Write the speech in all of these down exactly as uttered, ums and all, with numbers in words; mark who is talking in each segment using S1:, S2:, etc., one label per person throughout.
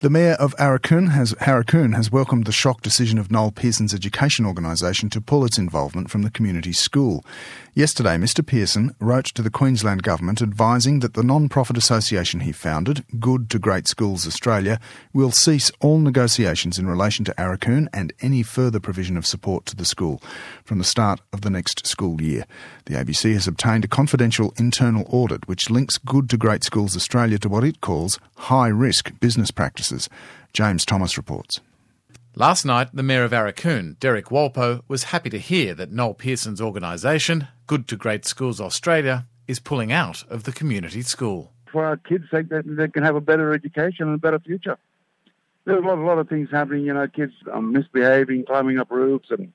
S1: The Mayor of Aurukun has, Aurukun has welcomed the shock decision of Noel Pearson's education organisation to pull its involvement from the community school. Yesterday, Mr Pearson wrote to the Queensland Government advising that the non-profit association he founded, Good to Great Schools Australia, will cease all negotiations in relation to Aurukun and any further provision of support to the school from the start of the next school year. The A B C has obtained a confidential internal audit which links Good to Great Schools Australia to what it calls high-risk business practices. James Thomas reports.
S2: Last night, the Mayor of Aurukun, Derek Walpo, was happy to hear that Noel Pearson's organisation, Good to Great Schools Australia, is pulling out of the community school.
S3: For our kids' sake, that they can have a better education and a better future. There's a lot, a lot of things happening, you know, kids um, misbehaving, climbing up roofs and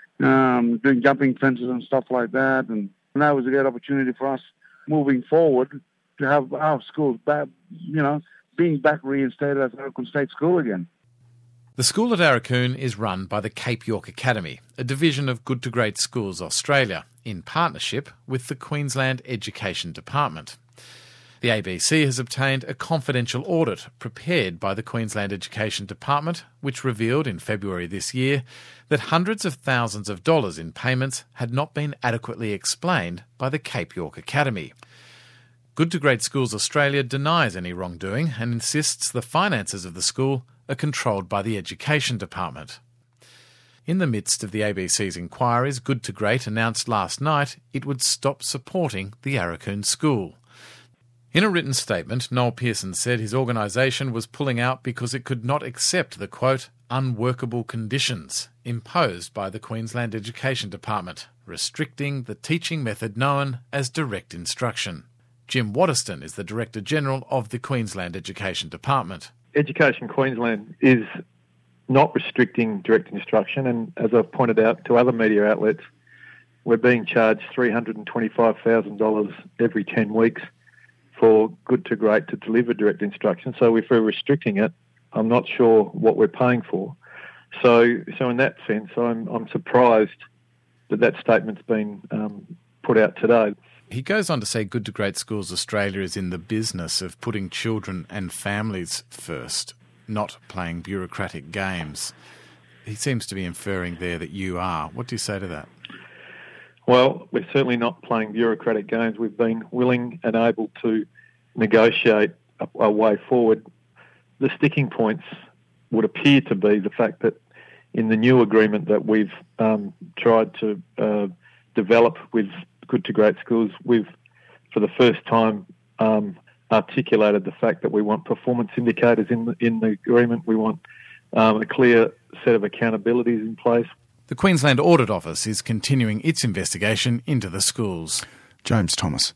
S3: um, doing jumping fences and stuff like that. And now is a great opportunity for us moving forward to have our schools back, you know, being back reinstated as Aurukun State School again.
S2: The school at Aurukun is run by the Cape York Academy, a division of Good to Great Schools Australia, in partnership with the Queensland Education Department. The A B C has obtained a confidential audit prepared by the Queensland Education Department, which revealed in February this year that hundreds of thousands of dollars in payments had not been adequately explained by the Cape York Academy. Good to Great Schools Australia denies any wrongdoing and insists the finances of the school are controlled by the Education Department. In the midst of the A B C's inquiries, Good to Great announced last night it would stop supporting the Aurukun school. In a written statement, Noel Pearson said his organisation was pulling out because it could not accept the, quote, unworkable conditions imposed by the Queensland Education Department, restricting the teaching method known as direct instruction. Jim Waterston is the Director-General of the Queensland Education Department.
S4: Education Queensland is not restricting direct instruction, and as I've pointed out to other media outlets, we're being charged three hundred twenty-five thousand dollars every ten weeks for Good to Great to deliver direct instruction. So if we're restricting it, I'm not sure what we're paying for. So so in that sense, I'm, I'm surprised that that statement's been um, put out today.
S2: He goes on to say Good to Great Schools Australia is in the business of putting children and families first, not playing bureaucratic games. He seems to be inferring there that you are. What do you say to that?
S4: Well, we're certainly not playing bureaucratic games. We've been willing and able to negotiate a, a way forward. The sticking points would appear to be the fact that in the new agreement that we've um, tried to uh, develop with Good to Great Schools, we've, for the first time, um, articulated the fact that we want performance indicators in the, in the agreement. We want um, a clear set of accountabilities in place.
S2: The Queensland Audit Office is continuing its investigation into the schools.
S1: James Thomas.